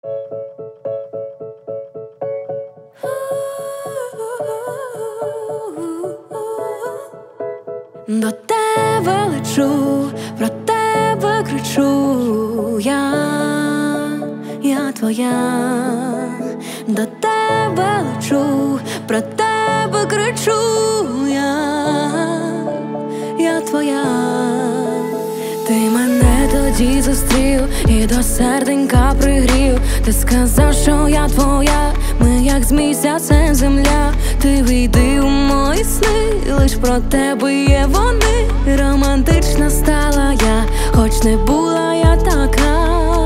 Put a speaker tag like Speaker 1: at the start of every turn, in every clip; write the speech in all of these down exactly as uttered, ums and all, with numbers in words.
Speaker 1: До тебе лечу, про тебе кричу я, я твоя. До тебе лечу, про тебе кричу я, я твоя. Ти мене тоді зустрів і до серденька пригрів. Ти сказав, що я твоя, ми як з місяцем земля. Ти війди у мої сни, лиш про тебе є вони. Романтична стала я, хоч не була я така.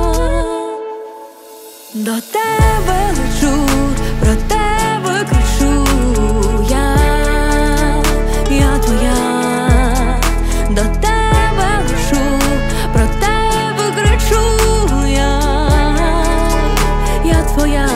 Speaker 1: До тебе лечу, про тебе кричу я, я твоя. До тебе лечу, про тебе кричу я, я твоя.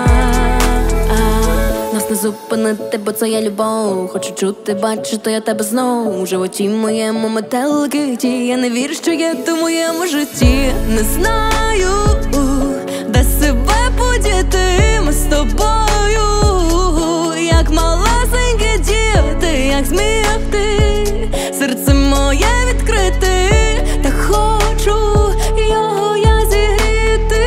Speaker 1: Нас не зупинити, бо це є любов. Хочу чути, бачити я тебе знов. У животі моєму метелики ті. Я не вірю, що є ти в моєму житті. Не знаю, де себе подіти. Ми з тобою, як малесенькі діти, як зміяти. Серце моє відкрити, та хочу його я зігріти.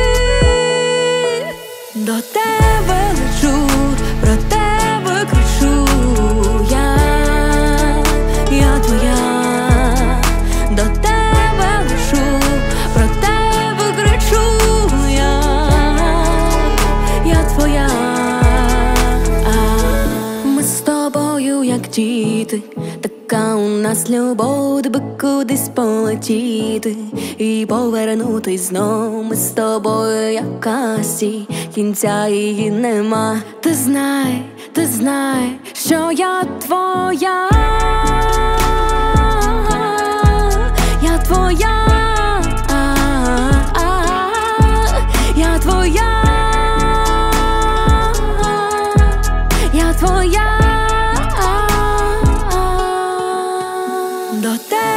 Speaker 1: До тебе лечу, про тебе кричу я, я твоя. До тебе лечу, про тебе кричу я, я твоя. Ми з тобою як діти, така у нас любов, де би кудись полетіти і повернутись знов. Ми з тобою як казці, кінця її нема. Ти знай, ти знай, що я твоя, я твоя, я твоя, я твоя. До тебе